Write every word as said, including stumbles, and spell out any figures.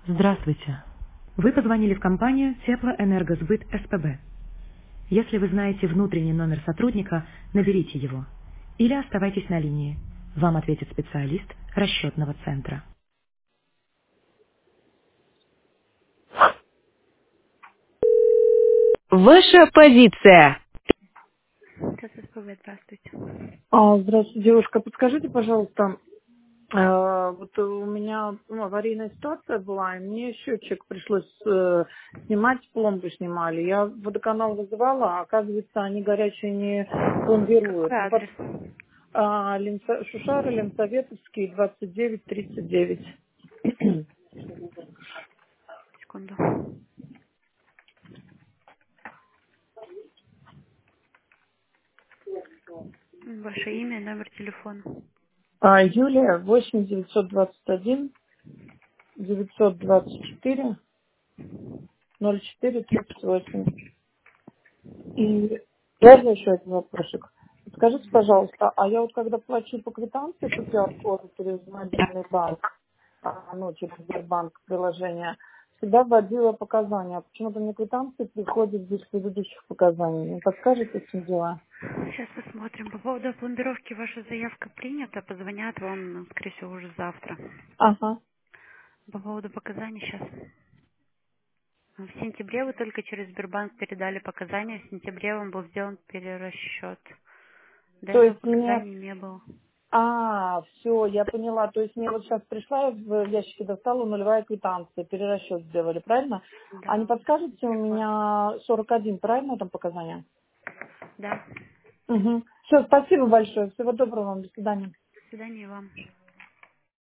Здравствуйте. Вы позвонили в компанию Теплоэнергосбыт СПБ. Если вы знаете внутренний номер сотрудника, наберите его. Или оставайтесь на линии. Вам ответит специалист расчетного центра. Ваша позиция. Сейчас СПБ, здравствуйте. А, здравствуйте, девушка. Подскажите, пожалуйста, э, вот у меня ну, аварийная ситуация была, и мне счетчик пришлось э, снимать, пломбы снимали. Я водоканал вызывала, а оказывается, они горячие не пломбируют. Какой Ну, под, адрес? а, Ленса- Шушары, Ленсоветовский, двадцать девять тридцать девять. Секунду. Ваше имя и номер телефона. А, Юлия, восемь девятьсот двадцать один девятьсот двадцать четыре ноль четыре тридцать восемь. И я еще один вопросик. Скажите, пожалуйста, а я вот когда плачу по квитанции по ку ар-коду через мобильный банк, а, ну, через Сбербанк приложение, всегда вводила показания. А почему-то мне квитанции приходят без предыдущих показаний. Не подскажете, в чем дела? Сейчас посмотрим. По поводу пломбировки ваша заявка принята. Позвонят вам, ну, скорее всего, уже завтра. Ага. По поводу показаний сейчас. В сентябре вы только через Сбербанк передали показания. В сентябре вам был сделан перерасчет. До То этого есть мне... показаний не было. А, все, я поняла. То есть мне вот сейчас пришла, в ящике достала нулевая квитанция, перерасчет сделали, правильно? А не Да, подскажете, у пришла. меня сорок один, правильно там показания? Да. Угу. Все, спасибо большое. Всего доброго вам. До свидания. До свидания вам.